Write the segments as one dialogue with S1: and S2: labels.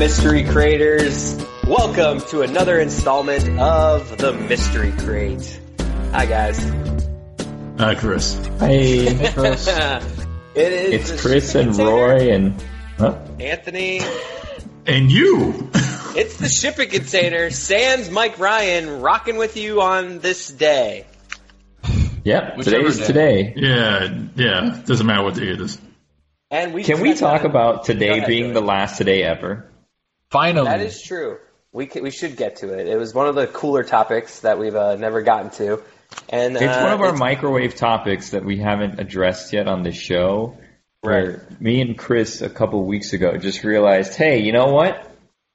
S1: mystery creators? Welcome to another installment of the Mystery Crate. Hi, guys.
S2: Hi, Chris.
S3: Hey, Chris.
S1: It's
S3: Chris and Roy and
S1: Anthony.
S2: And you.
S1: It's the shipping container. Sans Mike Ryan rocking with you on this day.
S3: Yep, today's today.
S2: Yeah. Doesn't matter what day it is.
S1: And
S3: Can we talk about today being the last today ever?
S4: Finally.
S1: That is true. We should get to it. It was one of the cooler topics that we've never gotten to. And
S3: it's one of our microwave topics that we haven't addressed yet on this show.
S1: Right.
S3: Where me and Chris a couple of weeks ago just realized, hey, you know what?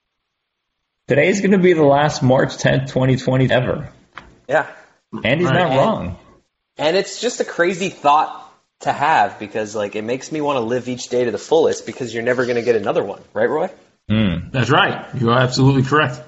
S3: Today's going to be the last March 10th, 2020 ever.
S1: Yeah.
S3: And he's not wrong.
S1: And it's just a crazy thought to have because, like, it makes me want to live each day to the fullest because you're never going to get another one. Right, Roy?
S2: That's right. You are absolutely correct.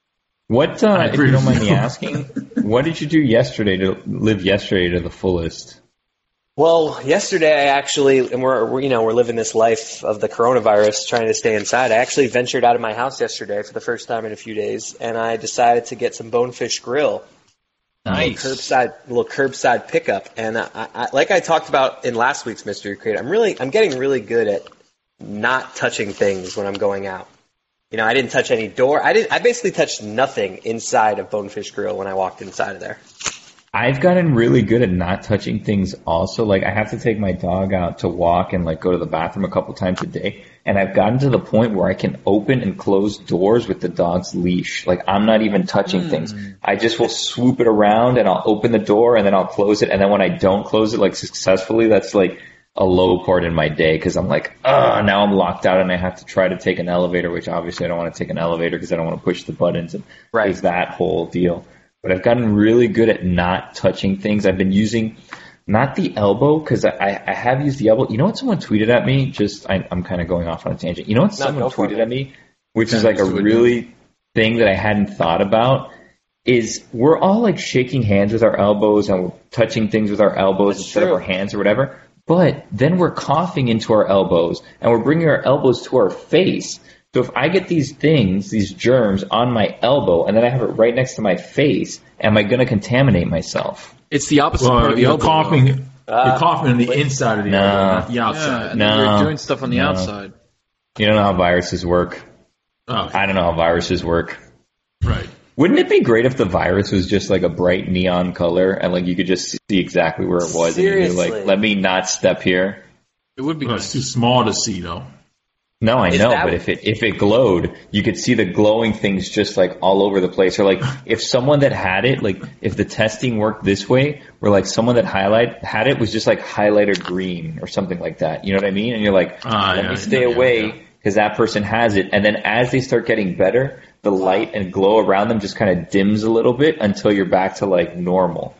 S3: What, if you don't mind me asking, what did you do yesterday to live yesterday to the fullest?
S1: Well, yesterday I actually, and we're living this life of the coronavirus, trying to stay inside. I actually ventured out of my house yesterday for the first time in a few days, and I decided to get some Bonefish Grill.
S4: Nice.
S1: Little curbside pickup. And I like I talked about in last week's Mystery Crate, I'm getting really good at not touching things when I'm going out. You know, I didn't touch any door. I basically touched nothing inside of Bonefish Grill when I walked inside of there.
S3: I've gotten really good at not touching things also. Like, I have to take my dog out to walk and, like, go to the bathroom a couple times a day. And I've gotten to the point where I can open and close doors with the dog's leash. Like, I'm not even touching things. I just will swoop it around and I'll open the door and then I'll close it. And then when I don't close it, like, successfully, that's, like, a low part in my day because I'm like, now I'm locked out and I have to try to take an elevator, which obviously I don't want to take an elevator because I don't want to push the buttons. And there's that whole deal. But I've gotten really good at not touching things. I've been using not the elbow because I have used the elbow. You know what someone tweeted at me? I'm kind of going off on a tangent. You know what someone tweeted at me, which is like a really thing that I hadn't thought about, is we're all like shaking hands with our elbows and we're touching things with our elbows instead of our hands or whatever. But then we're coughing into our elbows and we're bringing our elbows to our face. So if I get these things, these germs on my elbow, and then I have it right next to my face, am I going to contaminate myself?
S4: It's the opposite part of the elbow.
S2: You're coughing on the inside of the elbow, not the outside.
S4: You're doing stuff on the outside.
S3: You don't know how viruses work.
S2: Oh.
S3: I don't know how viruses work.
S2: Right.
S3: Wouldn't it be great if the virus was just like a bright neon color and like you could just see exactly where it was?
S1: Seriously.
S3: And you're like, let me not step here?
S4: It would be
S2: Well, it's too small to see, though.
S3: No, I know, but if it glowed, you could see the glowing things just like all over the place. Or like if someone that had it, like if the testing worked this way, where like someone that had it was just like highlighter green or something like that. You know what I mean? And you're like, let me stay away because that person has it. And then as they start getting better, the light and glow around them just kind of dims a little bit until you're back to like normal.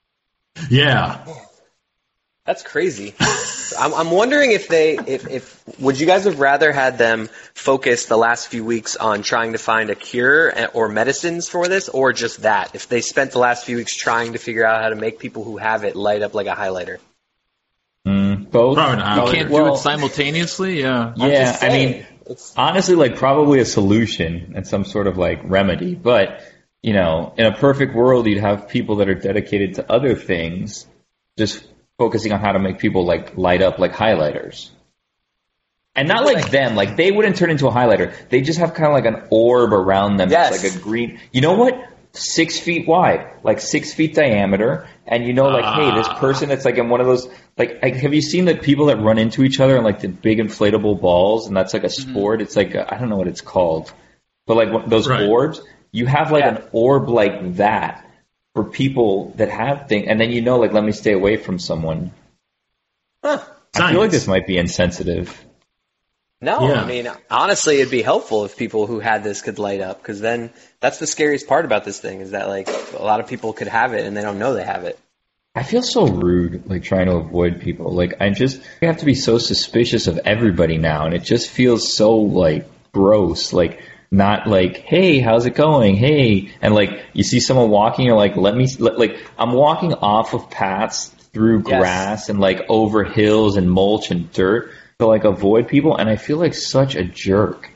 S2: Yeah.
S1: That's crazy. I'm wondering if would you guys have rather had them focus the last few weeks on trying to find a cure or medicines for this, or just that? If they spent the last few weeks trying to figure out how to make people who have it light up like a highlighter.
S3: Both.
S4: You can't do it simultaneously? Yeah.
S3: Yeah, I mean, honestly, like probably a solution and some sort of like remedy. But, you know, in a perfect world, you'd have people that are dedicated to other things just focusing on how to make people like light up like highlighters. And not like them, like they wouldn't turn into a highlighter. They just have kind of like an orb around them.
S1: Yes.
S3: It's like a green, you know what? 6 feet wide, like 6 feet diameter. And you know, like, hey, this person that's like in one of those, like, have you seen the people that run into each other in like the big inflatable balls? And that's like a sport. It's like, I don't know what it's called, but like those orbs, you have like an orb like that for people that have things, and then you know, like, let me stay away from someone.
S1: Huh.
S3: I feel like this might be insensitive.
S1: No, I mean, honestly, it'd be helpful if people who had this could light up, because then that's the scariest part about this thing is that, like, a lot of people could have it and they don't know they have it.
S3: I feel so rude, like, trying to avoid people. Like, I have to be so suspicious of everybody now, and it just feels so, like, gross. Like, not like, hey, how's it going? Hey. And like, you see someone walking, you're like, like, I'm walking off of paths through grass and like over hills and mulch and dirt to like avoid people. And I feel like such a jerk.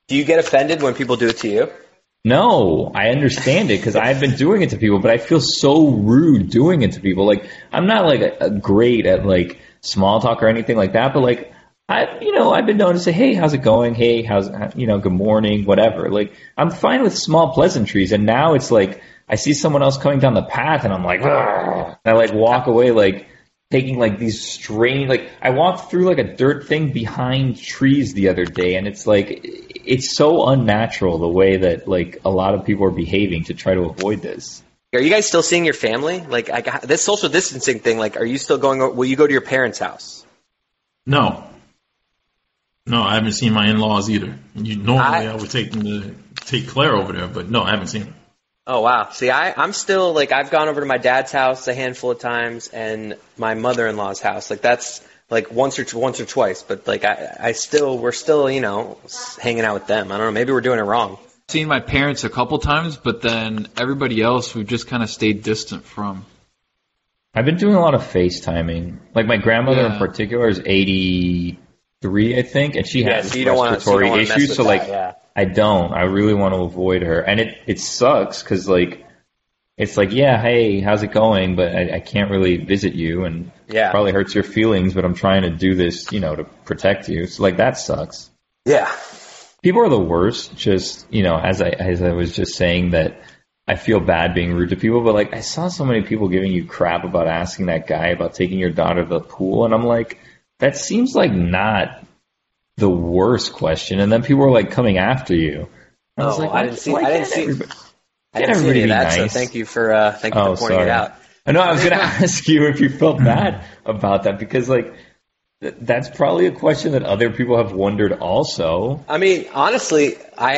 S1: Do you get offended when people do it to you?
S3: No, I understand it because I've been doing it to people, but I feel so rude doing it to people. Like, I'm not like a great at like small talk or anything like that, but like, I've been known to say, hey, how's it going? Hey, good morning, whatever. Like, I'm fine with small pleasantries. And now it's like, I see someone else coming down the path and I'm like, and I like walk away, like taking like these strange, like I walked through like a dirt thing behind trees the other day. And it's like, it's so unnatural the way that like a lot of people are behaving to try to avoid this.
S1: Are you guys still seeing your family? Like, this social distancing thing, like, are you still will you go to your parents' house?
S2: No, I haven't seen my in-laws either. Normally I would take Claire over there, but no, I haven't seen her.
S1: Oh, wow. See, I'm still, like, I've gone over to my dad's house a handful of times and my mother-in-law's house. Like, that's, like, once or twice. But, like, we're still, hanging out with them. I don't know. Maybe we're doing it wrong.
S4: Seen my parents a couple times, but then everybody else we've just kind of stayed distant from.
S3: I've been doing a lot of FaceTiming. Like, my grandmother in particular is 83, I think, and she has respiratory issues. So, like, I don't. I really want to avoid her. And it sucks because, like, it's like, yeah, hey, how's it going? But I can't really visit you, and it probably hurts your feelings, but I'm trying to do this, to protect you. So, like, that sucks.
S1: Yeah.
S3: People are the worst, just, as I was just saying that I feel bad being rude to people, but, like, I saw so many people giving you crap about asking that guy about taking your daughter to the pool, and I'm like, that seems like not the worst question, and then people were like coming after you. I was like,
S1: I didn't see any of that. Nice? So thank you for pointing it out.
S3: I know I was going to ask you if you felt bad about that because like that's probably a question that other people have wondered also.
S1: I mean, honestly, I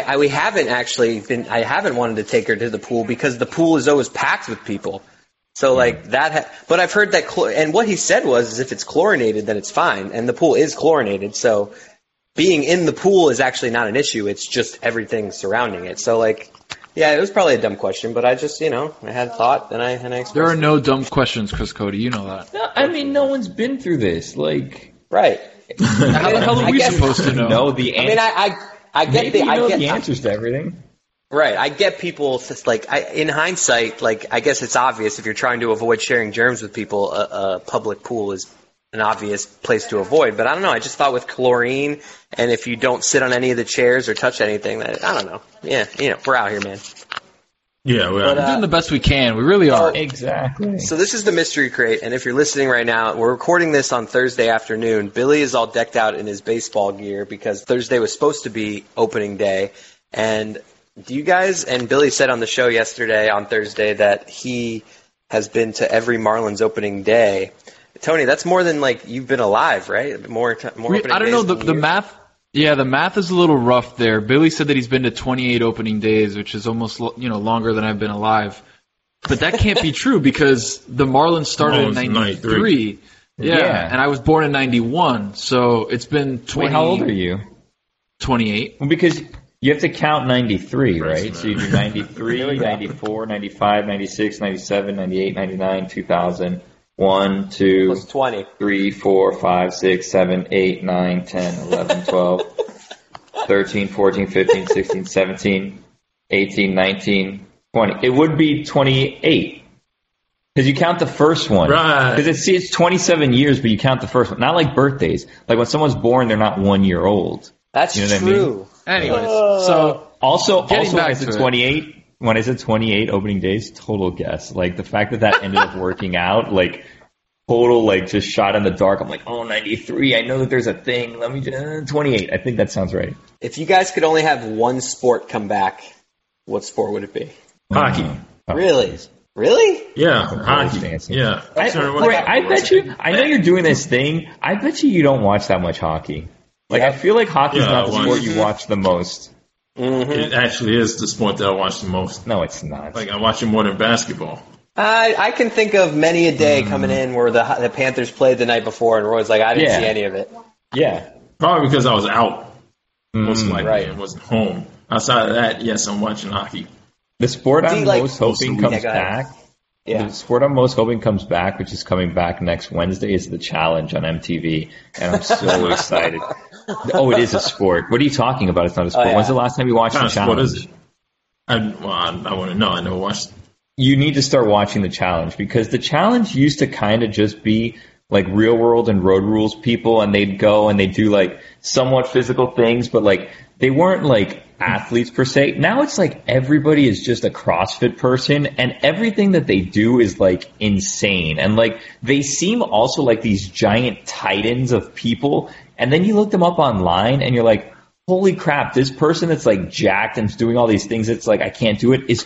S1: haven't wanted to take her to the pool because the pool is always packed with people. So like that, but I've heard that, and what he said was if it's chlorinated, then it's fine, and the pool is chlorinated, so being in the pool is actually not an issue. It's just everything surrounding it. So, like, yeah, it was probably a dumb question, but I just, I had thought and I expressed
S4: There are no dumb questions, Chris Cody. You know that.
S3: No, I mean, no one's been through this. Like,
S1: right.
S4: How the hell are we supposed to know?
S3: The answer.
S1: I mean, I get
S3: the answers to everything.
S1: Right. I get people, just like, in hindsight, like, I guess it's obvious if you're trying to avoid sharing germs with people, a public pool is an obvious place to avoid. But I don't know. I just thought with chlorine, and if you don't sit on any of the chairs or touch anything, I don't know. Yeah, we're out here, man.
S2: Yeah, we're
S4: doing the best we can. We really are.
S3: Exactly.
S1: So this is the Mystery Crate, and if you're listening right now, we're recording this on Thursday afternoon. Billy is all decked out in his baseball gear because Thursday was supposed to be opening day. And do you guys, and Billy said on the show yesterday on Thursday that he has been to every Marlins opening day. Tony, that's more than like you've been alive, right? More.
S4: I don't know the math. Yeah, the math is a little rough there. Billy said that he's been to 28 opening days, which is almost longer than I've been alive. But that can't be true because the Marlins started in 93. Yeah, and I was born in 91, so it's been 20.
S3: Wait, how old are you?
S4: 28.
S3: Well, because you have to count 93, right? So you do 93, 94, 95, 96, 97, 98, 99, 2000. 1, 2, 3, 4, 5, 6, 7, 8, 9, 10, 11, 12, 13, 14, 15, 16, 17, 18, 19, 20. It would be 28. Because you count the first one.
S2: Right.
S3: Because it's 27 years, but you count the first one. Not like birthdays. Like when someone's born, they're not 1 year old.
S1: That's true.
S3: I mean?
S4: Anyways, so
S3: also when I said 28, when I said 28 opening days, total guess. Like the fact that ended up working out, like total, like just shot in the dark. I'm like, 93. I know that there's a thing. Let me just 28. I think that sounds right.
S1: If you guys could only have one sport come back, what sport would it be?
S2: Hockey.
S1: Really? Really?
S2: Yeah, hockey.
S3: Fancy.
S2: Yeah.
S3: I bet you. I know you're doing this thing. I bet you don't watch that much hockey. Like I feel like hockey's not the sport you watch the most.
S2: Mm-hmm. It actually is the sport that I watch the most.
S3: No, it's not.
S2: Like I watch it more than basketball.
S1: I can think of many a day coming in where the Panthers played the night before, and Roy's like, I didn't see any of it.
S3: Yeah.
S2: Probably because I was out. Most likely,
S1: right.
S2: and wasn't home. Outside of that, yes, I'm watching hockey.
S3: The sport I'm most hoping comes back.
S1: Yeah.
S3: The sport I'm most hoping comes back, which is coming back next Wednesday, is the Challenge on MTV, and I'm so excited. Oh, it is a sport. What are you talking about? It's not a sport.
S1: Oh, yeah.
S3: When's the last time you watched the challenge?
S2: What is it? I want to know. I never watched.
S3: You need to start watching the challenge, because the challenge used to kind of just be like Real World and Road Rules people, and they'd go and they'd do like somewhat physical things, but like they weren't like athletes per se. Now it's like everybody is just a CrossFit person, and everything that they do is like insane. And like they seem also like these giant titans of people, and then you look them up online and you're like, holy crap, this person that's like jacked and doing all these things, it's like I can't do it, is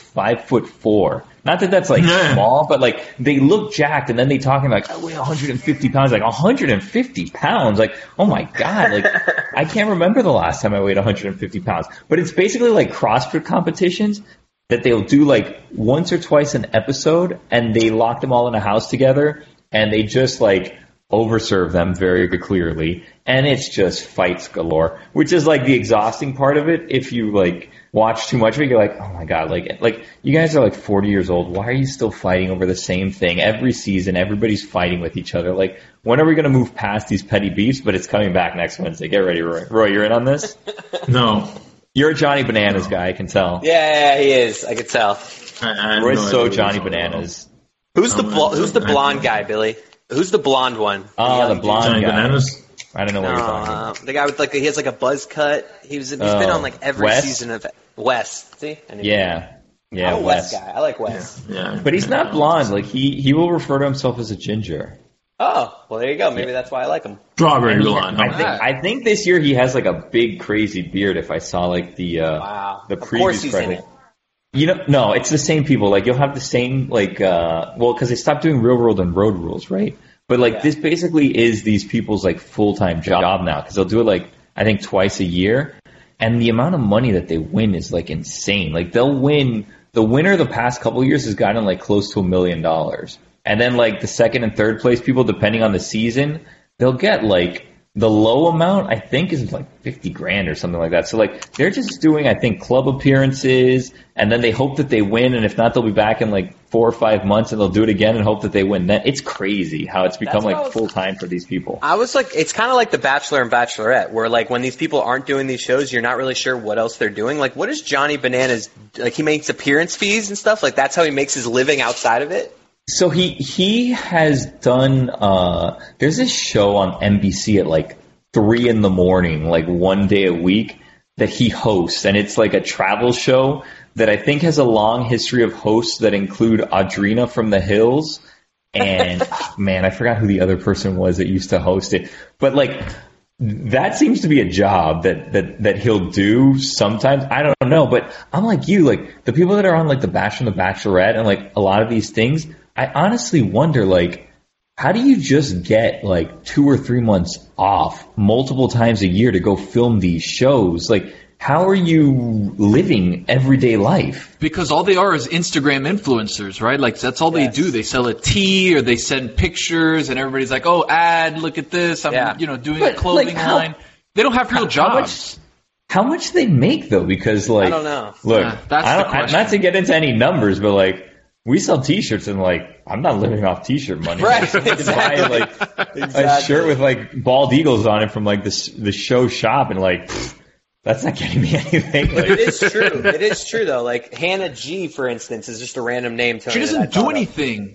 S3: 5'4". Not that that's like small, but like they look jacked, and then they talking like, I weigh 150 pounds. Like 150 pounds? Like, oh my God. Like I can't remember the last time I weighed 150 pounds. But it's basically like CrossFit competitions that they'll do like once or twice an episode, and they lock them all in a house together, and they just like overserve them very clearly. And it's just fights galore, which is like the exhausting part of it. If you like watch too much of it, you're like, oh my God, like you guys are like 40 years old. Why are you still fighting over the same thing every season? Everybody's fighting with each other. Like, when are we going to move past these petty beefs? But it's coming back next Wednesday. Get ready, Roy. Roy, you're in on this?
S2: No.
S3: You're a Johnny Bananas guy, I can tell.
S1: Yeah, he is. I could tell.
S3: Roy's so Johnny Bananas.
S1: Who's the blonde guy, Billy? Who's the blonde one?
S3: Oh, the blonde
S2: Johnny
S3: guy.
S2: Bananas?
S3: I don't know what you're talking about.
S1: The guy with like he has like a buzz cut. He's been on like every
S3: Wes?
S1: season of Wes. See?
S3: Yeah.
S1: I'm a Wes guy. I like Wes.
S2: Yeah.
S3: But he's not blonde. Like he will refer to himself as a ginger.
S1: Oh, well there you go. Maybe that's why I like him.
S2: Strawberry blonde.
S3: I think this year he has like a big crazy beard. If I saw like the the
S1: Of course
S3: previews
S1: he's
S3: for
S1: in
S3: it.
S1: it.
S3: You know, no, it's the same people. Like you'll have the same like because they stopped doing Real World and Road Rules, right? But like this basically is these people's like full-time job now, because they'll do it like I think twice a year, and the amount of money that they win is like insane. Like they'll win. The winner the past couple of years has gotten like close to $1 million, and then like the second and third place people, depending on the season, they'll get like the low amount I think is like 50 grand or something like that. So like they're just doing I think club appearances, and then they hope that they win, and if not, they'll be back in like 4 or 5 months, and they'll do it again and hope that they win. Then it's crazy how it's become like full time for these people.
S1: I was like, it's kind of like The Bachelor and Bachelorette, where like when these people aren't doing these shows, you're not really sure what else they're doing. Like, what is Johnny Bananas like? He makes appearance fees and stuff. Like that's how he makes his living outside of it.
S3: So he has done. There's this show on NBC at like 3 a.m, like one day a week, that he hosts, and it's like a travel show that I think has a long history of hosts that include Audrina from The Hills, and man, I forgot who the other person was that used to host it. But like that seems to be a job that he'll do sometimes. I don't know, but I'm like you, like the people that are on like The Bachelor and The Bachelorette and like a lot of these things, I honestly wonder like, how do you just get like 2 or 3 months off multiple times a year to go film these shows? Like, how are you living everyday life?
S4: Because all they are is Instagram influencers, right? Like that's all they do. They sell a tea or they send pictures, and everybody's like, "Oh, ad! Look at this! I'm doing a clothing line." They don't have real jobs.
S3: How much they make though? Because like,
S1: I don't know.
S3: Look,
S4: that's the question.
S3: Not to get into any numbers, but like. We sell T-shirts, and like I'm not living off T-shirt money.
S1: Right,
S3: I can buy like a shirt with like bald eagles on it from like the show shop, and like that's not getting me anything. Like,
S1: It is true. It is true though. Like Hannah G, for instance, is just a random name. Tony,
S4: She doesn't do anything.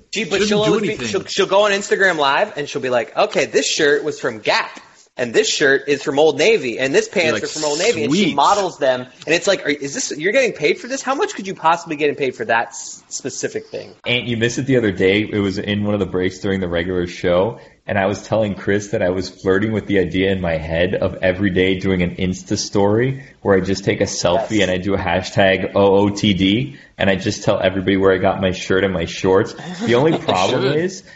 S4: She'll go on Instagram Live and she'll be like, "Okay, this shirt was from Gap." And this shirt is from Old Navy, and this pants are from Old Navy, and she models them. And it's like, is this? You're getting paid for this? How much could you possibly get paid for that specific thing?
S3: And you missed it the other day. It was in one of the breaks during the regular show, and I was telling Chris that I was flirting with the idea in my head of every day doing an Insta story where I just take a selfie and I do a hashtag OOTD, and I just tell everybody where I got my shirt and my shorts. The only problem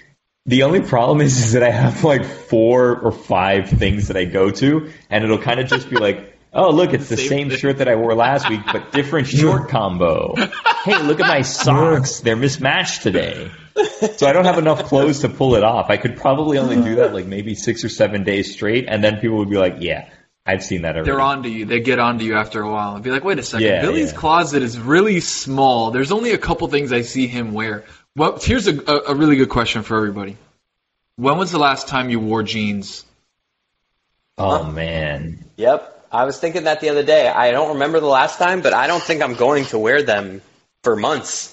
S3: is that I have like 4 or 5 things that I go to, and it'll kind of just be like, oh, look, it's the same shirt that I wore last week, but different short combo. Hey, look at my socks. They're mismatched today. So I don't have enough clothes to pull it off. I could probably only do that like maybe 6 or 7 days straight, and then people would be like, yeah, I've seen that already.
S4: They're onto you. They get onto you after a while and be like, wait a second, Billy's closet is really small. There's only a couple things I see him wear. Well, here's a really good question for everybody. When was the last time you wore jeans?
S3: Oh, man.
S1: Yep. I was thinking that the other day. I don't remember the last time, but I don't think I'm going to wear them for months.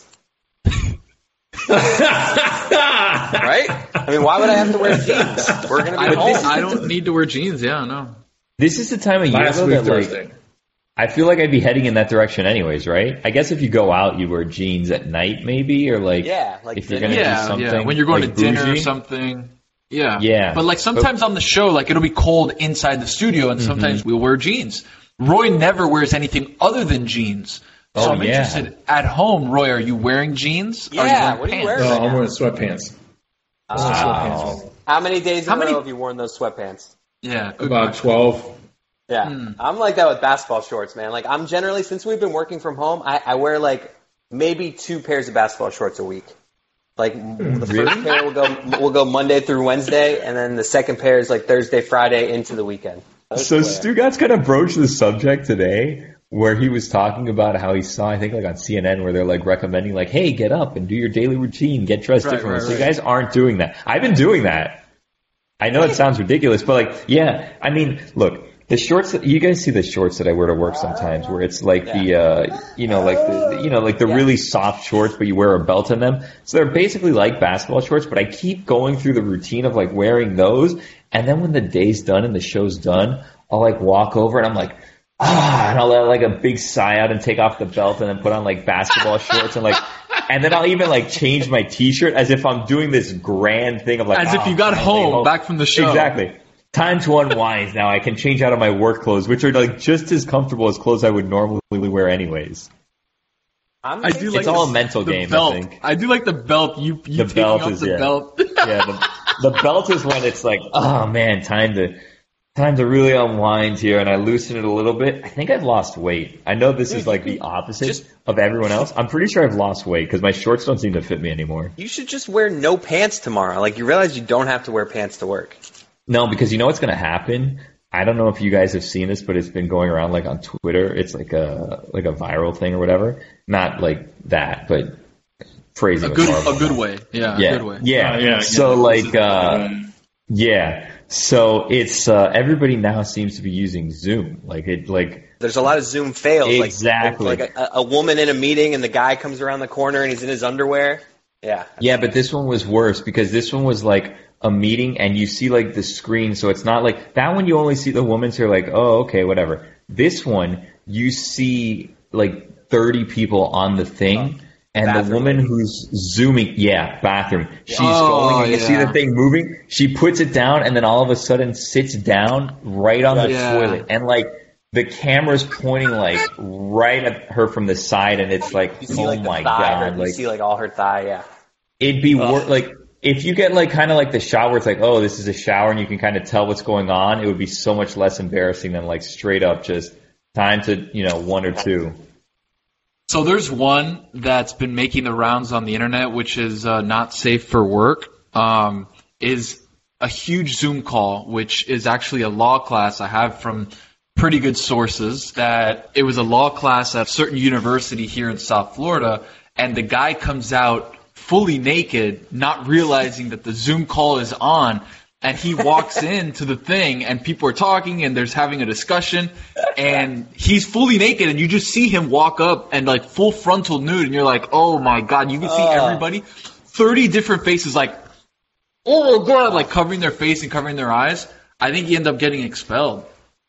S1: Right? I mean, why would I have to wear jeans? We're going to be home.
S4: I don't need to wear jeans. Yeah, no.
S3: This is the time of year, though, that, like, I feel like I'd be heading in that direction anyways, right? I guess if you go out, you wear jeans at night, maybe, or like, if you're going to do something.
S4: Yeah, when you're going
S3: like
S4: to dinner
S3: bougie.
S4: or something. Yeah.
S3: Yeah.
S4: But like sometimes on the show, like it'll be cold inside the studio, and sometimes we'll wear jeans. Roy never wears anything other than jeans. So I'm interested. At home, Roy, are you wearing jeans?
S1: Yeah.
S4: What are you
S1: wearing?
S2: No, I'm wearing sweatpants.
S3: Wow.
S1: How many days in a row have you worn those sweatpants?
S4: Yeah.
S2: About 12.
S1: Yeah. I'm like that with basketball shorts, man. Like, I'm generally, since we've been working from home, I wear like maybe 2 pairs of basketball shorts a week. Like, the first pair will go Monday through Wednesday, and then the second pair is like Thursday, Friday into the weekend.
S3: So Stugatz kind of broached the subject today where he was talking about how he saw, I think, like on CNN, where they're like recommending, like, hey, get up and do your daily routine, get dressed differently. So you guys aren't doing that. I've been doing that. I know it sounds ridiculous, but like, yeah, I mean, look, the shorts that you guys see the shorts that I wear to work sometimes, where it's like the really soft shorts, but you wear a belt in them. So they're basically like basketball shorts, but I keep going through the routine of like wearing those, and then when the day's done and the show's done, I'll like walk over and I'm like, and I'll let like a big sigh out and take off the belt and then put on like basketball shorts and like, and then I'll even like change my t-shirt as if I'm doing this grand thing of like,
S4: as if you got home back from the show.
S3: Exactly. Time to unwind now. I can change out of my work clothes, which are like just as comfortable as clothes I would normally wear anyways.
S1: I do
S3: like it's all a mental game,
S4: belt.
S3: I think.
S4: I do like the belt. You the taking belt off is, the belt.
S3: Yeah, the belt is when it's like, oh man, time to really unwind here, and I loosen it a little bit. I think I've lost weight. I know this is like the opposite of everyone else. I'm pretty sure I've lost weight because my shorts don't seem to fit me anymore.
S1: You should just wear no pants tomorrow. Like, you realize you don't have to wear pants to work.
S3: No, because you know what's going to happen? I don't know if you guys have seen this, but it's been going around like on Twitter. It's like a viral thing or whatever. Not like that, but phrasing
S4: a good way. Yeah, a good way.
S3: Yeah. So So it's everybody now seems to be using Zoom.
S1: There's a lot of Zoom fails.
S3: Exactly.
S1: Like a woman in a meeting and the guy comes around the corner and he's in his underwear. Yeah.
S3: Yeah, but this one was worse because this one was like a meeting and you see like the screen, so it's not like that one you only see the woman, so you're like, oh, okay, whatever. This one, you see like 30 people on the thing, and bathroom. The woman who's zooming, bathroom. She's going, and you see the thing moving, she puts it down, and then all of a sudden sits down right on the toilet, and like the camera's pointing like right at her from the side, and it's like,
S1: you see,
S3: oh
S1: like,
S3: my
S1: god,
S3: like,
S1: you see like all her thigh,
S3: It'd be like, if you get like kind of like the shower, it's like, oh, this is a shower and you can kind of tell what's going on, it would be so much less embarrassing than like straight up just time to, 1 or 2.
S4: So there's one that's been making the rounds on the internet, which is not safe for work, is a huge Zoom call, which is actually a law class I have from pretty good sources, that it was a law class at a certain university here in South Florida, and the guy comes out fully naked, not realizing that the Zoom call is on, and he walks into the thing, and people are talking, and there's having a discussion, and he's fully naked, and you just see him walk up and like full frontal nude, and you're like, oh my god, you can see everybody, 30 different faces, like, oh my god, like covering their face and covering their eyes. I think he ended up getting expelled.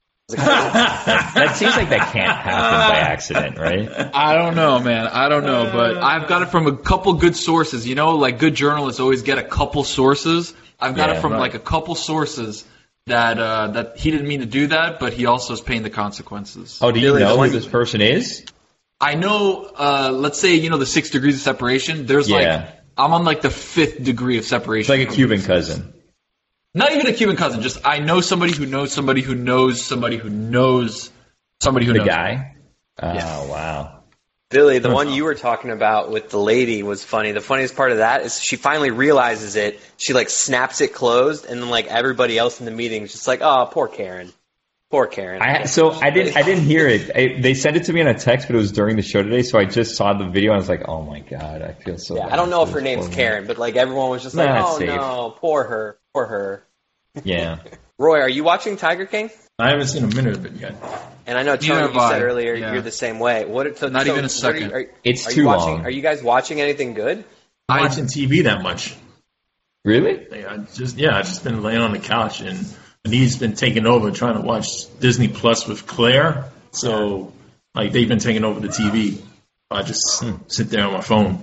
S3: That seems like that can't happen by accident, right?
S4: I don't know, man. I don't know, but I've got it from a couple good sources. Like good journalists always get a couple sources. I've got it from like a couple sources that he didn't mean to do that, but he also is paying the consequences.
S3: Oh, do you know who this person is?
S4: I know. Let's say the 6 degrees of separation. There's like I'm on like the 5th degree of separation.
S3: It's like a Cuban cousin.
S4: Not even a Cuban cousin. Just I know somebody who knows somebody who knows somebody who knows somebody who knows.
S3: The guy? Oh, wow.
S1: Billy, the one you were talking about with the lady was funny. The funniest part of that is she finally realizes it. She like snaps it closed, and then like everybody else in the meeting is just like, oh, poor Karen. Poor Karen.
S3: I didn't hear it. They sent it to me on a text, but it was during the show today, so I just saw the video and I was like, oh my god, I feel so bad.
S1: I don't know if her name's Karen, but like everyone was just like, oh no, poor her.
S3: Yeah.
S1: Roy, are you watching Tiger King?
S2: I haven't seen a minute of it yet.
S1: And I know, Tony,
S4: Neither
S1: you
S4: have
S1: said
S4: I.
S1: earlier
S4: Yeah.
S1: you're the same way.
S4: Not even a second.
S3: It's
S1: are
S3: too
S1: you watching,
S3: long.
S1: Are you guys watching anything good?
S2: I'm watching TV that much.
S3: Really?
S2: I've just been laying on the couch, and Anita's been taking over trying to watch Disney Plus with Claire. So, like, they've been taking over the TV. I just sit there on my phone.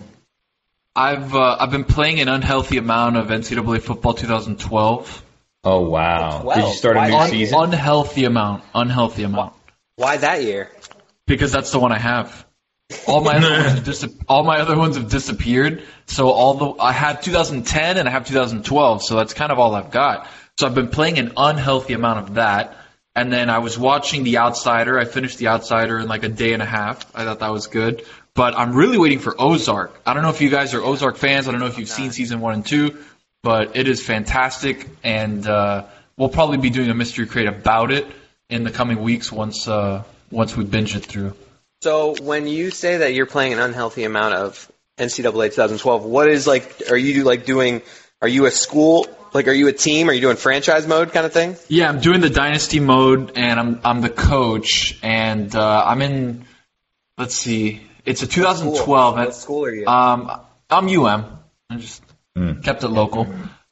S4: I've been playing an unhealthy amount of NCAA football 2012.
S3: Oh wow!
S1: 12?
S3: Did you start a
S1: Why-
S3: new season?
S4: Unhealthy amount.
S1: Why that year?
S4: Because that's the one I have. All my other ones have disappeared. So I had 2010 and I have 2012. So that's kind of all I've got. So I've been playing an unhealthy amount of that. And then I was watching The Outsider. I finished The Outsider in like a day and a half. I thought that was good. But I'm really waiting for Ozark. I don't know if you guys are Ozark fans. I don't know if you've seen season 1 and 2. But it is fantastic. And we'll probably be doing a mystery crate about it in the coming weeks once we binge it through.
S1: So when you say that you're playing an unhealthy amount of NCAA 2012, what is are you a school? Like, are you a team? Are you doing franchise mode kind of thing?
S4: Yeah, I'm doing the dynasty mode, and I'm the coach, and I'm in. Let's see, it's a 2012.
S1: What school are you?
S4: I'm UM. I just kept it local.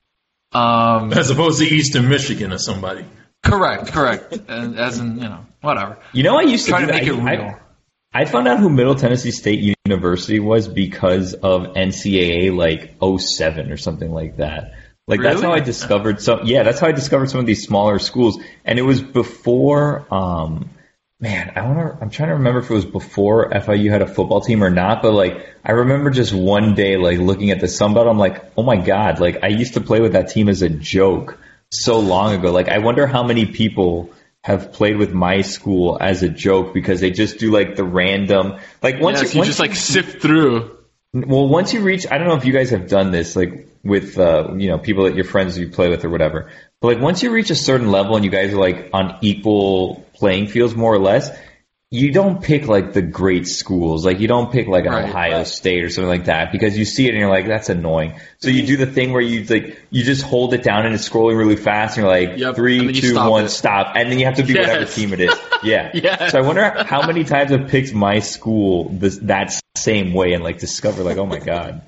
S2: As opposed to Eastern Michigan or somebody.
S4: Correct. And as in, whatever.
S3: I used to
S4: Try
S3: do
S4: to
S3: that.
S4: make it real.
S3: I found out who Middle Tennessee State University was because of NCAA 07 or something like that. Like that's
S4: Really?
S3: how I discovered that's how I discovered some of these smaller schools. And it was before I'm trying to remember if it was before FIU had a football team or not, but I remember just one day looking at the Sun Belt, I'm like, oh my God, I used to play with that team as a joke so long ago. I wonder how many people have played with my school as a joke because they just do the random
S4: You just sift through.
S3: Well, once you reach, I don't know if you guys have done this with people that your friends you play with or whatever, but once you reach a certain level and you guys are on equal playing fields more or less, you don't pick the great schools. You don't pick an Ohio State or something like that because you see it and you're like, that's annoying. So you do the thing where you just hold it down and it's scrolling really fast and you're like,
S4: Yep.
S3: 3, 2, 1, stop. And then you have to be whatever team it is. Yeah.
S4: Yes.
S3: So I wonder how many times I've picked my school that same way and discover oh my God.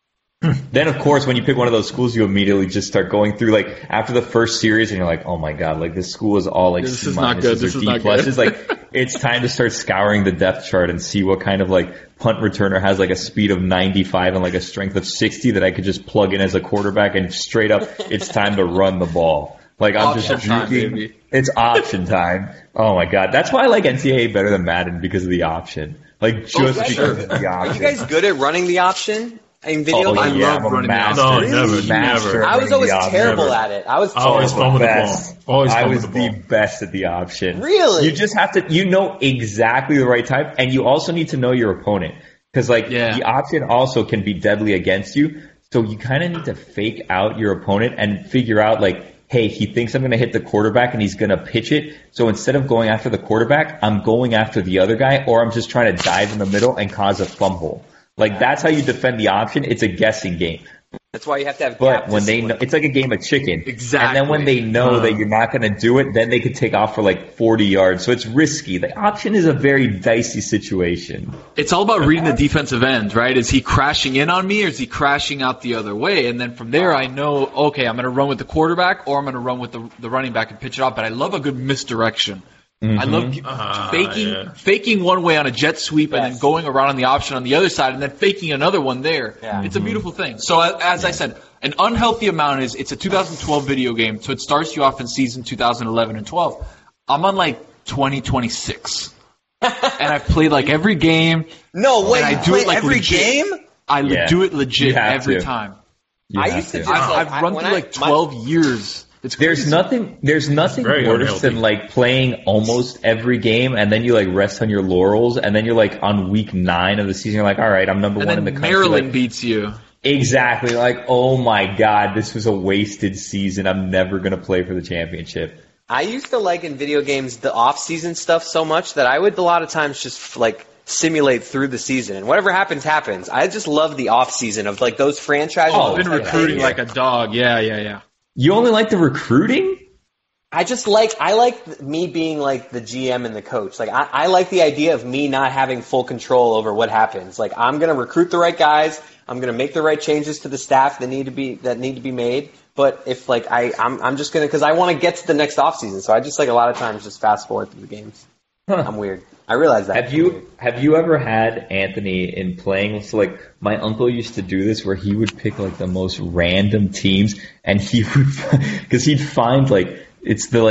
S3: Then of course when you pick one of those schools you immediately just start going through after the first series and you're like, oh my God, this school is all
S4: This
S3: C-
S4: is not good. This
S3: or
S4: is
S3: D
S4: not
S3: pluses.
S4: good.
S3: It's time to start scouring the depth chart and see what kind of punt returner has a speed of 95 and a strength of 60 that I could just plug in as a quarterback and straight up it's time to run the ball. I'm
S4: Option
S3: just
S4: time,
S3: juking.
S4: baby.
S3: It's option time. Oh my God. That's why I like NCAA better than Madden because of the option. Just because of the option.
S1: Are you guys good at running the option in video
S3: Oh,
S1: games?
S3: yeah,
S4: love
S3: I'm a
S4: running the
S3: master.
S2: option. No, never,
S3: Master
S2: never.
S3: at
S1: I was
S3: running
S1: always
S3: the option.
S1: terrible
S2: Never.
S1: at it. I was
S2: I always
S1: terrible.
S2: fumble the
S3: Best.
S2: ball. Always
S3: I
S2: fumble
S3: was
S2: the ball.
S3: the best at the option.
S1: Really?
S3: You just have to, exactly the right type, and you also need to know your opponent. Because, the option also can be deadly against you, so you kind of need to fake out your opponent and figure out, hey, he thinks I'm going to hit the quarterback and he's going to pitch it, so instead of going after the quarterback, I'm going after the other guy, or I'm just trying to dive in the middle and cause a fumble. That's how you defend the option. It's a guessing game.
S1: That's why you have to have.
S3: But
S1: gap
S3: when they
S1: discipline.
S3: know, it's like a game of chicken.
S4: Exactly.
S3: And then when they know that you're not going to do it, then they could take off for 40 yards. So it's risky. The option is a very dicey situation.
S4: It's all about reading the defensive end, right? Is he crashing in on me or is he crashing out the other way? And then from there, I know, okay, I'm going to run with the quarterback or I'm going to run with the running back and pitch it off. But I love a good misdirection. I love faking one way on a jet sweep and then going around on the option on the other side and then faking another one there.
S1: Yeah.
S4: It's a beautiful thing. So as I said, an unhealthy amount it's a 2012 video game, so it starts you off in season 2011 and 12. I'm on 2026. And I've played every game.
S1: No way,
S4: and
S1: you
S4: I do
S1: play
S4: it
S1: every
S4: legit.
S1: game?
S4: I
S3: Yeah.
S4: do it
S3: You
S4: legit
S3: have
S4: every
S3: to.
S4: time.
S1: I used to just
S4: I've run
S1: when
S4: through 12 years. It's crazy.
S3: There's nothing
S2: very
S3: worse
S2: unhealthy.
S3: than playing almost every game and then you rest on your laurels and then you're on week 9 of the season. You're all right, I'm number
S4: and
S3: 1 in
S4: then
S3: the country.
S4: Maryland beats you.
S3: Exactly. Oh my God, this was a wasted season. I'm never going to play for the championship.
S1: I used to in video games the off-season stuff so much that I would a lot of times just simulate through the season and whatever happens happens. I just love the off-season of those franchises.
S3: Oh,
S4: I've been recruiting like a dog. Yeah.
S3: You only like the recruiting?
S1: I like me being like the GM and the coach. Like I like the idea of me not having full control over what happens. Like I'm gonna recruit the right guys. I'm gonna make the right changes to the staff that need to be made. But if like I'm just gonna, because I want to get to the next offseason, so I just like a lot of times just fast forward through the games.
S3: Huh.
S1: I'm weird. I realize that.
S3: Have you ever had Anthony in playing? So like my uncle used to do this where he would pick like the most random teams, and he would because he'd find like. It's the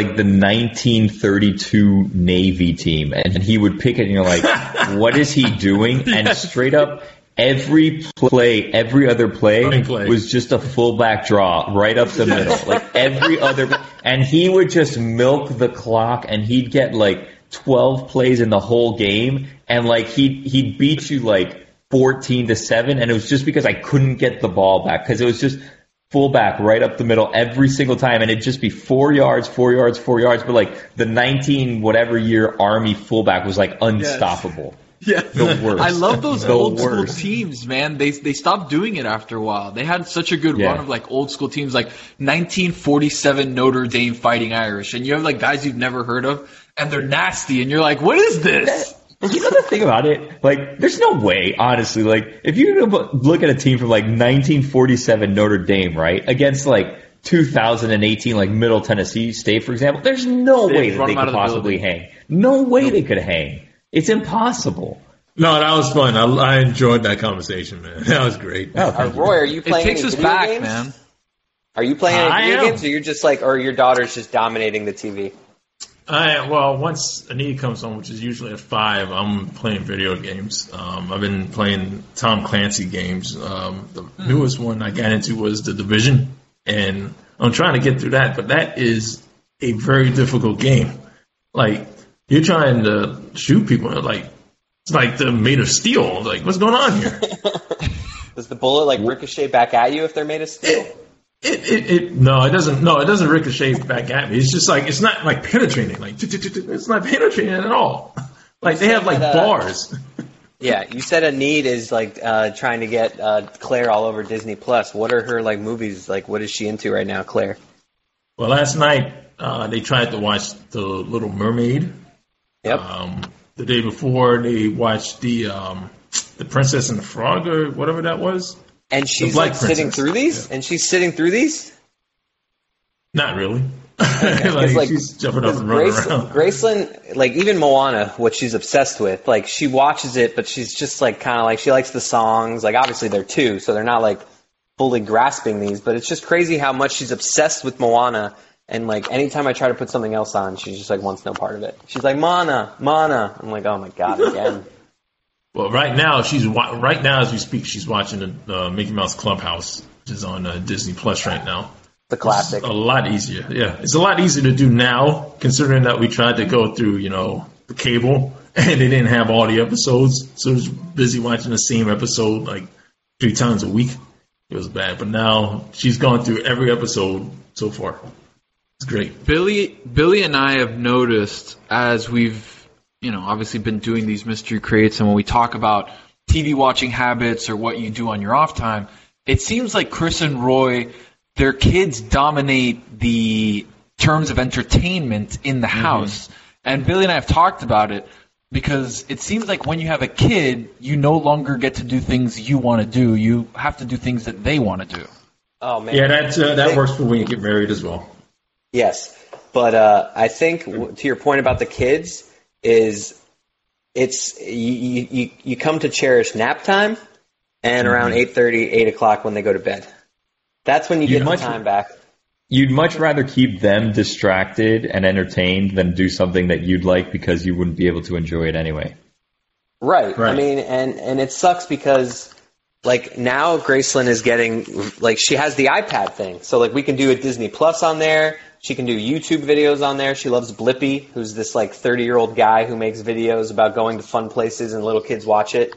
S3: 1932 Navy team, and he would pick it, and you're like, what is he doing? And straight up, every other play was just a fullback draw right up the middle. Like every other, and he would just milk the clock, and he'd get like 12 plays in the whole game, and like he'd beat you like 14-7, and it was just because I couldn't get the ball back because it was just. Fullback right up the middle every single time, and it'd just be 4 yards, 4 yards, 4 yards. But like the 19 whatever year Army fullback was like unstoppable.
S4: Yes.
S3: The worst.
S4: I love those
S3: The
S4: old
S3: worst.
S4: school teams, man. They stopped doing it after a while. They had such a good run of like old school teams, like 1947 Notre Dame Fighting Irish, and you have like guys you've never heard of, and they're nasty, and you're like, what is this?
S3: You know the thing about it? Like, there's no way, honestly. Like, if you look at a team from like 1947 Notre Dame, right, against like 2018 like Middle Tennessee State, for example, there's no way that they could possibly hang. No way they could hang. It's impossible.
S2: No, that was fun. I enjoyed that conversation, man. That was great.
S1: Roy, are you playing
S4: It takes
S1: any
S4: us
S1: video
S4: back,
S1: games?
S4: man.
S1: Are you playing any video
S2: am.
S1: games, or you're just like, or your daughter's just dominating the TV?
S2: Well, once Anita comes home, which is usually at 5, I'm playing video games. I've been playing Tom Clancy games. The newest one I got into was The Division, and I'm trying to get through that, but that is a very difficult game. Like, you're trying to shoot people, like, it's like they're made of steel. Like, what's going on here?
S1: Does the bullet like ricochet back at you if they're made of steel?
S2: No, it doesn't. No, it doesn't ricochet back at me. It's just like it's not like penetrating. Like it's not penetrating at all. Like they have like bars.
S1: Yeah, you said a need is like trying to get Claire all over Disney Plus. What are her like movies? Like, what is she into right now, Claire?
S2: Well, last night they tried to watch The Little Mermaid.
S1: Yep.
S2: The day before they watched the Princess and the Frog or whatever that was.
S1: And she's like sitting through these? Yeah. And she's sitting through these?
S2: Not really.
S1: like
S2: she's jumping up and running around.
S1: Graceland, like even Moana, what she's obsessed with, like she watches it, but she's just like kind of like, she likes the songs. Like obviously they're 2, so they're not like fully grasping these, but it's just crazy how much she's obsessed with Moana. And like anytime I try to put something else on, she just like wants no part of it. She's like, Mana. I'm like, oh my God, again.
S2: Well, right now as we speak, she's watching the Mickey Mouse Clubhouse, which is on Disney Plus right now.
S1: The classic.
S2: It's a lot easier. Yeah, it's a lot easier to do now, considering that we tried to go through, the cable, and they didn't have all the episodes, so I was busy watching the same episode like 3 times a week. It was bad, but now she's gone through every episode so far. It's great.
S4: Billy and I have noticed as we've obviously been doing these mystery crates, and when we talk about TV watching habits or what you do on your off time, it seems like Chris and Roy, their kids dominate the terms of entertainment in the house. And Billy and I have talked about it because it seems like when you have a kid, you no longer get to do things you want to do. You have to do things that they want to do.
S1: Oh, man.
S2: Yeah, that works for when you get married as well.
S1: Yes. But I think to your point about the kids, is it's you come to cherish nap time and around 8:30, 8 o'clock when they go to bed. That's when you get the time back.
S3: You'd much rather keep them distracted and entertained than do something that you'd like because you wouldn't be able to enjoy it anyway.
S1: Right. I mean, and it sucks because like now Graceland is getting like she has the iPad thing, so like we can do a Disney Plus on there. She can do YouTube videos on there. She loves Blippi, who's this like 30-year-old guy who makes videos about going to fun places and little kids watch it.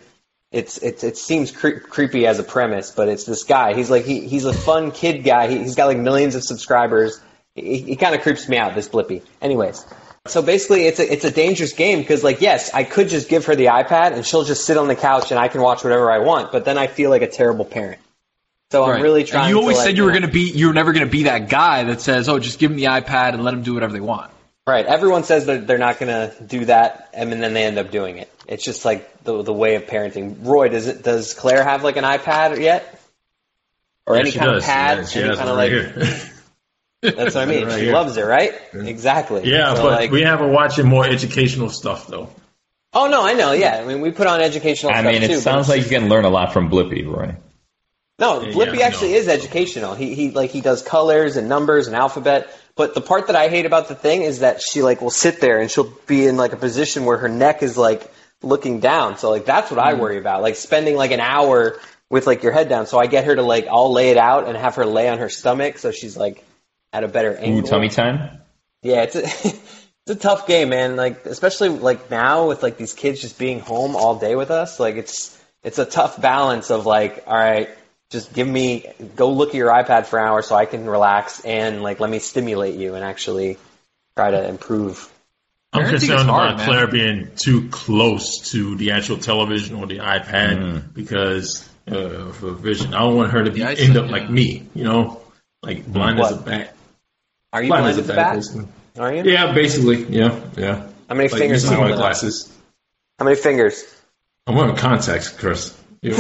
S1: It seems creepy as a premise, but it's this guy. He's like he's a fun kid guy. He's got like millions of subscribers. He kind of creeps me out, this Blippi. Anyways, so basically it's a dangerous game because like yes, I could just give her the iPad and she'll just sit on the couch and I can watch whatever I want, but then I feel like a terrible parent. So I'm really trying.
S4: And you always
S1: to,
S4: said you were never gonna be that guy that says, "Oh, just give them the iPad and let them do whatever they want."
S1: Right. Everyone says that they're not gonna do that, and then they end up doing it. It's just like the way of parenting. Roy, does Claire have like an iPad yet, or any kind of pad?
S2: Yeah, she
S1: any
S2: has
S1: kind of
S2: right
S1: like.
S2: here.
S1: That's what I mean.
S2: Right
S1: She
S2: here.
S1: loves it, right? Exactly.
S2: Yeah,
S1: So,
S2: but
S1: like,
S2: we have her watching more educational stuff though.
S1: oh no, I know. Yeah, I mean we put on educational
S3: I
S1: stuff
S3: mean,
S1: too.
S3: it
S1: but
S3: sounds
S1: it's
S3: like you can learn a lot from Blippi, Roy.
S1: No,
S2: Yeah,
S1: Blippi actually is educational. He does colors and numbers and alphabet. But the part that I hate about the thing is that she like will sit there and she'll be in like a position where her neck is like looking down. So like that's what I worry about. Like spending like an hour with like your head down. So I get her to like I'll lay it out and have her lay on her stomach so she's like at a better angle.
S3: Ooh, tummy time?
S1: Yeah, it's a tough game, man. Like especially like now with like these kids just being home all day with us. Like it's a tough balance of like, all right, just go look at your iPad for an hour so I can relax and like let me stimulate you and actually try to improve.
S2: I'm
S4: Parenting is
S2: concerned
S4: hard,
S2: about
S4: man.
S2: Claire being too close to the actual television or the iPad because for vision. I don't want her to
S4: The eyesight,
S2: end up
S4: yeah.
S2: like me, like blind as a bat.
S1: Are you
S2: Blind
S1: blind as a bat?
S2: basically.
S1: Are you?
S2: Yeah, basically. Yeah.
S1: How many
S2: Like,
S1: fingers
S2: you
S1: do
S2: see
S1: you
S2: my
S1: have?
S2: glasses.
S1: How many fingers?
S2: I'm wearing contacts, Chris.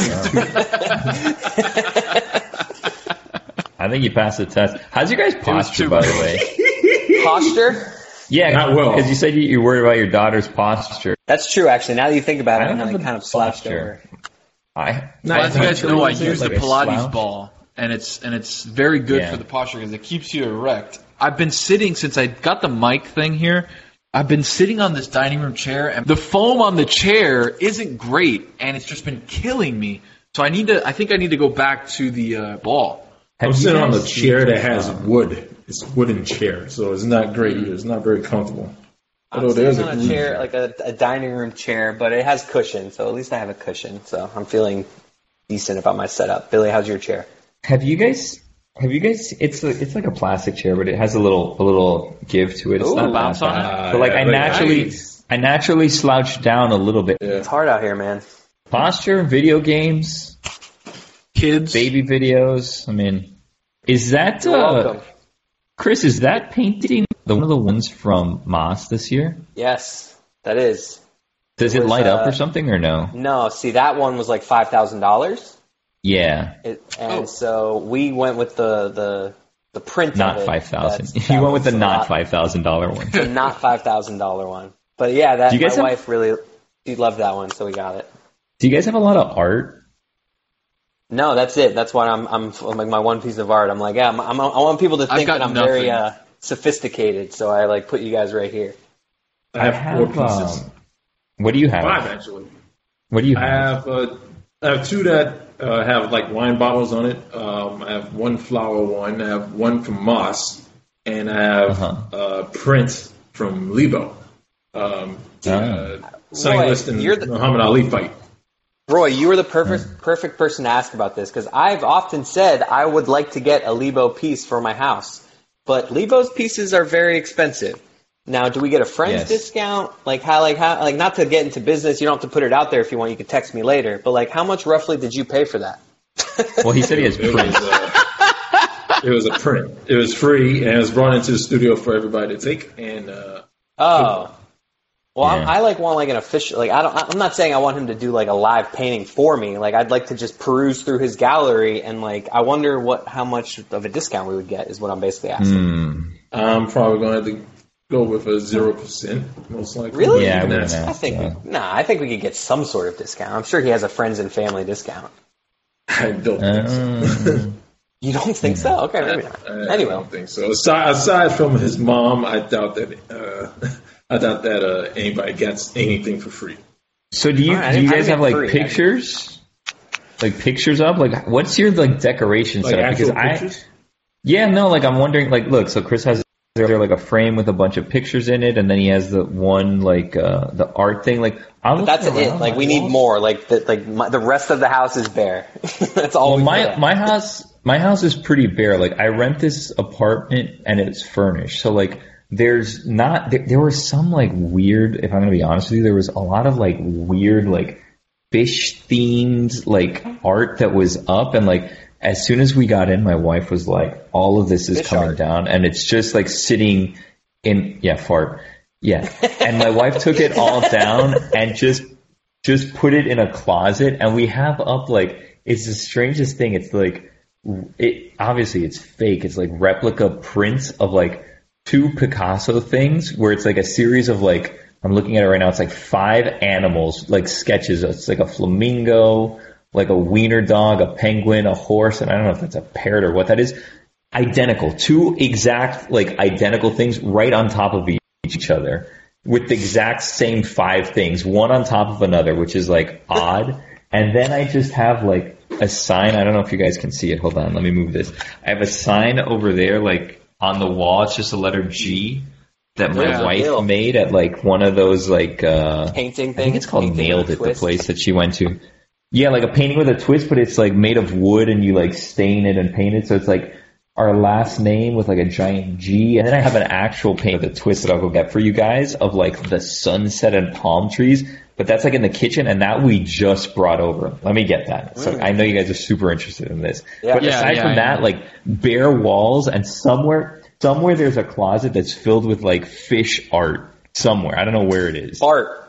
S3: I think you passed the test. How's your guys' posture,
S4: too
S3: by the
S4: much.
S3: way?
S1: Posture?
S3: Yeah,
S2: Not well.
S3: because you said you're worried about your daughter's posture.
S1: That's true, actually. Now that you think about it,
S3: I don't
S1: I'm
S3: have
S1: like
S3: a
S1: kind of slouched
S3: posture.
S1: over.
S4: Well, as you guys know, I use the
S3: Like a
S4: Pilates
S3: slouch?
S4: ball, and it's very good
S3: Yeah.
S4: for the posture because it keeps you erect. I've been sitting since I got the mic thing here. I've been sitting on this dining room chair, and the foam on the chair isn't great, and it's just been killing me. So I think I need to go back to the ball.
S2: I'm
S3: Have you
S2: sitting on a
S3: guys
S2: chair
S3: seen,
S2: that has wood. It's a wooden chair, so it's not great either. It's not very comfortable.
S1: I'm
S2: Although there's
S1: sitting on a chair, like a dining room chair, but it has cushion, so at least I have a cushion. So I'm feeling decent about my setup. Billy, how's your chair?
S3: Have you guys? It's like a plastic chair, but it has a little give to it. It's
S1: Ooh,
S3: not
S4: bounce
S3: that
S4: on
S3: bad.
S4: it?
S3: But like
S2: nice.
S3: I naturally slouch down a little bit.
S1: It's hard out here, man.
S3: Posture, video games,
S4: Kids,
S3: baby videos. I mean, is that
S1: You're welcome.
S3: Chris? Is that painting one of the ones from Moss this year?
S1: Yes, that is.
S3: Does
S1: It
S3: it
S1: was,
S3: light up or something or no?
S1: No, see, that one was like $5,000.
S3: Yeah,
S1: So we went with the print
S3: not
S1: of it.
S3: 5,000.
S1: That
S3: You went with the
S1: was a
S3: not
S1: lot.
S3: $5,000 one.
S1: The not $5,000 one. But yeah,
S3: Do you
S1: my
S3: guys have-
S1: wife really, she loved that one, so we got it.
S3: Do you guys have a lot of art?
S1: No, that's it. That's why I'm like my one piece of art. I'm like, yeah, I want people to think
S4: got
S1: that I'm
S4: nothing.
S1: very sophisticated, so I like put you guys right here.
S2: I have 4 pieces.
S3: What do you have?
S2: 5 actually.
S3: What do you
S2: I
S3: have?
S2: have 2 that have like wine bottles on it. I have 1 flower one. I have 1 from Moss, and I have a print from Lebo. Sonny
S1: Roy,
S2: Liston
S1: you're the-
S2: Muhammad Ali fight.
S1: Roy, you were the perfect person to ask about this because I've often said I would like to get a Lebo piece for my house, but Lebo's pieces are very expensive. Now, do we get a friend's
S3: Yes.
S1: discount? Like how, not to get into business, you don't have to put it out there if you want. You can text me later. But like, how much roughly did you pay for that?
S3: Well, he said he has
S2: It
S3: print.
S2: was a print. It was free, and it was brought into the studio for everybody to take. And
S1: Oh. Well,
S3: Yeah.
S1: I like want like an official. Like I'm not saying I want him to do like a live painting for me. Like I'd like to just peruse through his gallery and like I wonder how much of a discount we would get is what I'm basically asking.
S2: I'm probably going to have to go with a 0%, most likely.
S1: Really?
S3: Yeah, I
S2: Even
S3: wouldn't
S2: that's-
S3: ask.
S1: I think we could get some sort of discount. I'm sure he has a friends and family discount.
S2: I don't think so.
S1: You don't think so? Okay, maybe not.
S2: I
S1: Anyway,
S2: don't think so. Aside from his mom, I doubt that. Anybody gets anything for free.
S3: So do you
S1: All right,
S3: do you
S1: I
S3: guys
S1: didn't
S3: have like
S1: agree.
S3: pictures? Like pictures up? Like what's your like decoration
S2: Like
S3: setup?
S2: actual
S3: Because
S2: pictures.
S3: I'm wondering like look, so Chris has there like a frame with a bunch of pictures in it and then he has the one like the art thing like I'm
S1: but that's
S3: looking
S1: it.
S3: around
S1: Like
S3: my
S1: we need
S3: walls.
S1: more. Like the rest of the house is bare. That's all.
S3: Well,
S1: we get.
S3: my house is pretty bare. Like I rent this apartment and it's furnished. So like there's not there was some like weird, if I'm gonna be honest with you, there was a lot of like weird like fish themed like art that was up and like as soon as we got in, my wife was like, all of this is
S1: Fish
S3: coming
S1: art.
S3: down, and it's just like sitting in, fart. Yeah. And my wife took it all down and just put it in a closet, and we have up like, it's the strangest thing. It's like, obviously it's fake. It's like replica prints of like 2 Picasso things where it's like a series of like, I'm looking at it right now. It's like 5 animals, like sketches. It's like a flamingo, like a wiener dog, a penguin, a horse, and I don't know if that's a parrot or what that is. Identical. 2 exact, like identical things right on top of each other with the exact same 5 things, one on top of another, which is like odd. And then I just have like a sign. I don't know if you guys can see it. Hold on. Let me move this. I have a sign over there, like on the wall. It's just a letter G that my wife made at like one of those like
S1: painting things.
S3: I think it's called
S1: Painting
S3: Nailed
S1: with
S3: It,
S1: a
S3: the
S1: twist.
S3: place that she went to. Yeah, like a painting with a twist, but it's like made of wood and you like stain it and paint it. So it's like our last name with like a giant G. And then I have an actual paint with a twist that I'll go get for you guys of like the sunset and palm trees. But that's like in the kitchen, and that we just brought over. Let me get that. So I know you guys are super interested in this.
S1: Yeah.
S3: But
S1: Yeah,
S3: aside from that, like bare walls, and somewhere there's a closet that's filled with like fish art somewhere. I don't know where it is.
S1: Art.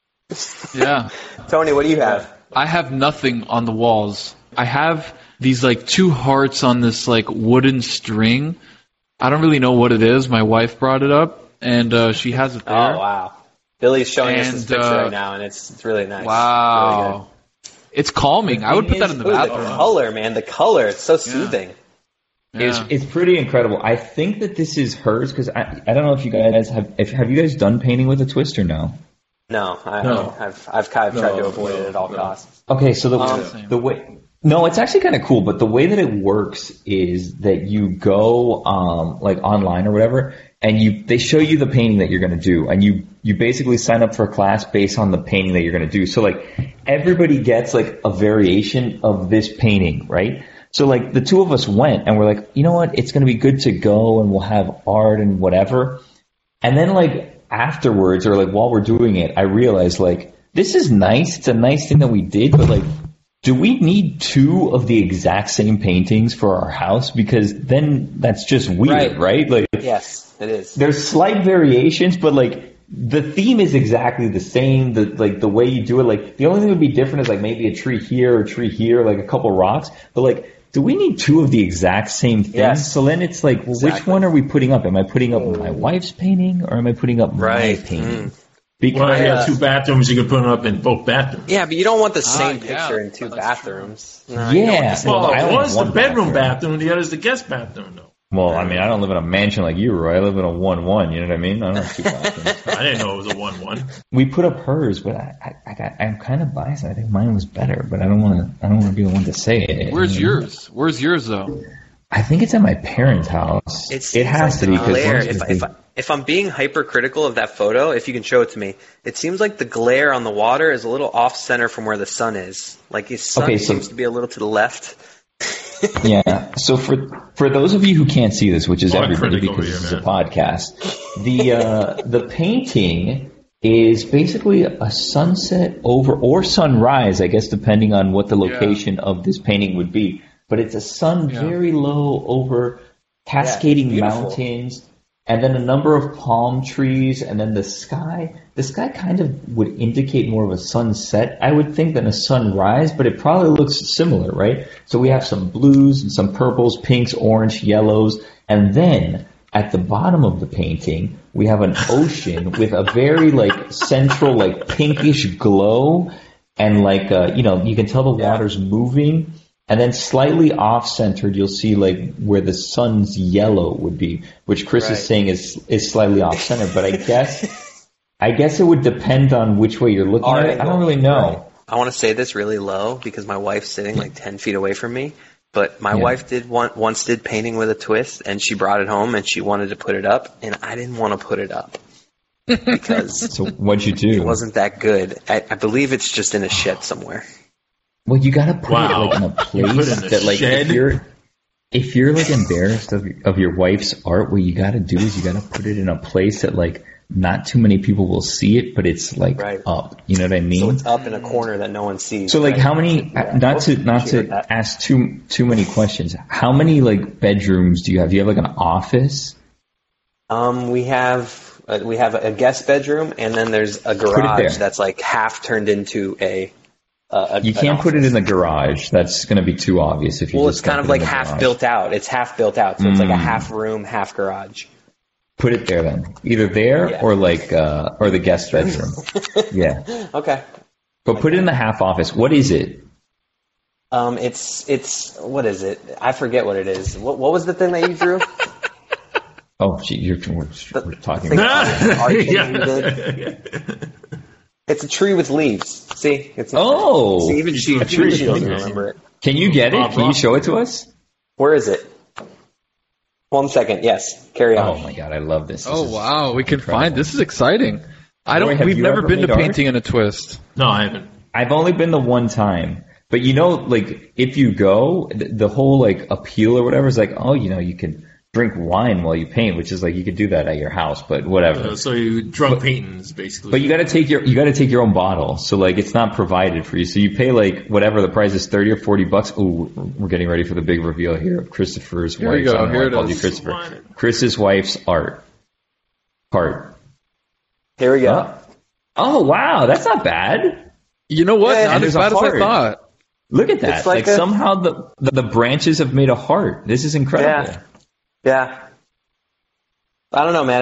S4: Yeah.
S1: Tony, what do you have?
S4: I have nothing on the walls. I have these like 2 hearts on this like wooden string. I don't really know what it is. My wife brought it up, and she has it there.
S1: Oh, wow. Billy's showing us this
S4: And,
S1: picture right now, and it's really nice.
S4: Wow.
S1: Really good.
S4: It's calming. I would put that in the
S1: Ooh,
S4: bathroom.
S1: the color, man. The color. It's so soothing.
S4: Yeah.
S3: It's pretty incredible. I think that this is hers because I don't know if you guys have you guys done painting with a twist or no?
S1: No,
S2: No.
S1: I've tried to avoid it at all costs.
S3: Okay, so
S4: Same.
S3: the way no, it's actually kind of cool, but the way that it works is that you go like online or whatever, and they show you the painting that you're going to do, and you basically sign up for a class based on the painting that you're going to do. So like everybody gets like a variation of this painting, right? So like the 2 of us went and we're like, you know what? It's going to be good to go, and we'll have art and whatever. And then like afterwards, or like while we're doing it, I realized like this is nice. It's a nice thing that we did, but like, do we need 2 of the exact same paintings for our house? Because then that's just weird, right? Like,
S1: Yes, it is.
S3: there's slight variations, but like the theme is exactly the same. The way you do it, like the only thing that would be different is like maybe a tree here or a tree here, like a couple rocks. But like, do we need 2 of the exact same thing?
S1: Yes.
S3: So then it's like, well, which
S1: Exactly.
S3: one are we putting up? Am I putting up my wife's painting, or am I putting up
S1: Right.
S3: my painting?
S2: Well, you
S1: Yeah.
S2: have 2 bathrooms, you can put them up in both bathrooms.
S1: Yeah, but you don't want the same
S4: yeah.
S1: picture in 2
S4: That's
S1: bathrooms. No, you don't want
S3: Yeah.
S1: the same-
S2: Well,
S3: I only
S2: one's
S3: have
S2: the
S3: one
S2: bedroom
S3: bathroom.
S2: bathroom, the other's the guest bathroom, though.
S3: Well, I mean, I don't live in a mansion like you, Roy. I live in a 1-1. You know what I mean? I don't have 2 bathrooms.
S2: I didn't know it was a 1-1.
S3: We put up hers, but I'm kind of biased. I think mine was better, but I don't want to be the one to say it.
S4: Where's yours? Where's yours though?
S3: I think it's at my parents' house.
S1: It
S3: It has to be because
S1: glare.
S3: once we-
S1: If I'm being hypercritical of that photo, if you can show it to me, it seems like the glare on the water is a little off center from where the sun is. Like his sun
S3: Okay, so-
S1: seems to be a little to the left.
S3: Yeah. So for those of you who can't see this, which is
S2: A lot of
S3: everybody
S2: critic over
S3: because
S2: here,
S3: this is a podcast, the painting is basically a sunset over or sunrise, I guess, depending on what the location of this painting would be. But it's a sun very low over cascading
S1: beautiful.
S3: mountains, and then a number of palm trees, and then the sky. The sky kind of would indicate more of a sunset, I would think, than a sunrise, but it probably looks similar, right? So we have some blues and some purples, pinks, orange, yellows, and then at the bottom of the painting, we have an ocean with a very like central like pinkish glow, and like you can tell the water's moving. And then slightly off-centered, you'll see like where the sun's yellow would be, which Chris is saying is slightly off-centered. But I guess it would depend on which way you're looking at it. I don't really know.
S1: I want to say this really low because my wife's sitting like 10 feet away from me. But my wife once did painting with a twist, and she brought it home and she wanted to put it up, and I didn't want to put it up because
S3: So what'd you do?
S1: it wasn't that good. I believe it's just in a shed somewhere.
S3: Well, you gotta put
S2: Wow.
S3: it like in a
S2: You put it
S3: place
S2: in a
S3: that like
S2: shed?
S3: if you're if you're like embarrassed of your wife's art, what you got to do is you got to put it in a place that like not too many people will see it, but it's like up. You know what I mean?
S1: So it's up in a corner that no one sees.
S3: So like
S1: right?
S3: how many? Not to ask too many questions. How many like bedrooms do you have? Do you have like an office?
S1: We have a guest bedroom, and then there's a garage that's like half turned into a.
S3: You can't put it in the garage. That's going to be too obvious if you.
S1: Well,
S3: just
S1: it's kind of like half built out. It's half built out, so it's like a half room, half garage.
S3: Put it there then, either there or like or the guest bedroom. Yeah.
S1: Okay.
S3: But put it in the half office. What is it?
S1: It's what is it? I forget what it is. What was the thing that you drew?
S3: Oh, gee, we're talking
S1: about
S2: Yeah.
S1: It's a tree with leaves. See? It's
S3: see,
S1: even she doesn't remember it.
S3: Can you get it? Can you show it to us?
S1: Where is it? 1 second. Yes. Carry on.
S3: Oh my god, I love this.
S4: Oh wow, we can find this is exciting.
S3: Roy,
S4: We've never been to
S3: art?
S4: Painting in a Twist.
S2: No, I haven't.
S3: I've only been the one time. But you know, like if you go, the whole like appeal or whatever is like, oh, you know, you can drink wine while you paint, which is like you could do that at your house, but whatever.
S2: So you drunk paintings basically.
S3: But you got to take your own bottle, so like it's not provided for you. So you pay like whatever the price is, $30 or $40. Ooh, we're getting ready for the big reveal here of Christopher's
S4: Here
S3: wife's.
S4: we go.
S3: I don't know
S4: Here
S3: why I called
S4: it
S3: you
S4: is.
S3: Christopher. Chris's wife's art.
S1: Here we go.
S3: Oh wow, that's not bad.
S4: You know what?
S1: Yeah,
S4: Not as bad as I thought.
S3: Look at that.
S1: It's like
S3: somehow the branches have made a heart. This is incredible.
S1: Yeah. I don't know, man.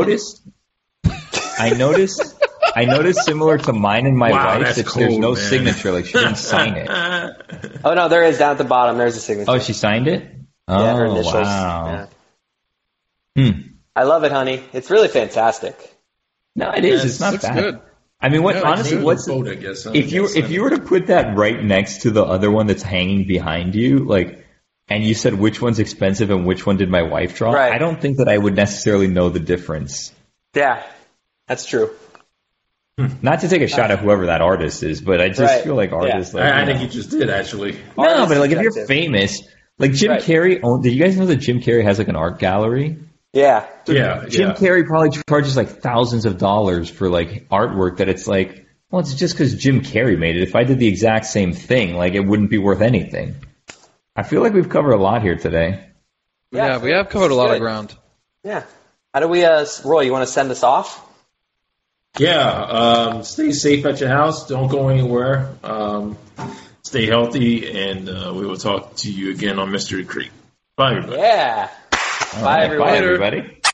S3: I noticed similar to mine and my wife that there's no signature. Like she didn't sign it.
S1: Oh no, there is down at the bottom. There's a signature.
S3: Oh, she signed it?
S1: Yeah, her
S3: Oh,
S1: initials.
S3: wow.
S1: Yeah. I love it, honey. It's really fantastic.
S3: No, it is. It's not
S4: looks
S3: bad.
S4: good.
S3: I mean,
S2: Yeah,
S3: honestly, what's
S2: vote, I guess.
S3: if you were to put that right next to the other one that's hanging behind you, like, and you said which one's expensive and which one did my wife draw,
S1: Right.
S3: I don't think that I would necessarily know the difference.
S1: Yeah, that's true.
S3: Not to take a shot at whoever that artist is, but I just feel like artists.
S1: Yeah.
S3: Like,
S2: I
S3: you
S2: think
S3: know.
S2: you just did actually.
S3: No, but like if
S1: subjective.
S3: you're famous, like Jim
S1: Right.
S3: Carrey. Did you guys know that Jim Carrey has like an art gallery?
S1: Yeah.
S3: Jim Carrey probably charges like thousands of dollars for like artwork that it's like, well, it's just because Jim Carrey made it. If I did the exact same thing, like it wouldn't be worth anything. I feel like we've covered a lot here today.
S4: Yeah, we have covered a lot of ground.
S1: Yeah. How do we, Roy, you want to send us off?
S2: Yeah, stay safe at your house. Don't go anywhere. Stay healthy, and we will talk to you again on Mystery Creek. Bye, everybody.
S1: Yeah.
S3: All right,
S1: everyone.
S3: Bye, everybody.